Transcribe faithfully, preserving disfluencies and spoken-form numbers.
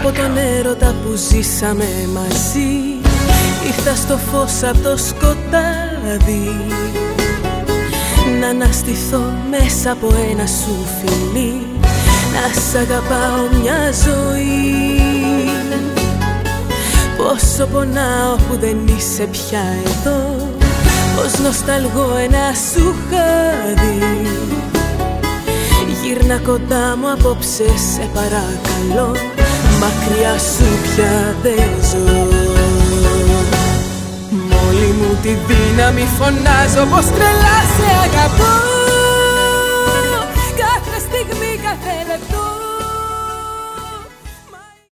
Από τον έρωτα που ζήσαμε μαζί, ήρθα στο φως από το σκοτάδι, να αναστηθώ μέσα από ένα σου φιλί, να σ' αγαπάω μια ζωή. Πόσο πονάω που δεν είσαι πια εδώ, πως νοσταλγώ ένα σου χάδι. Γύρνα κοντά μου απόψε σε παρακαλώ, μακριά σου πια δεν ζω. Μ' όλη μου τη δύναμη φωνάζω πως τρελά σε αγαπώ.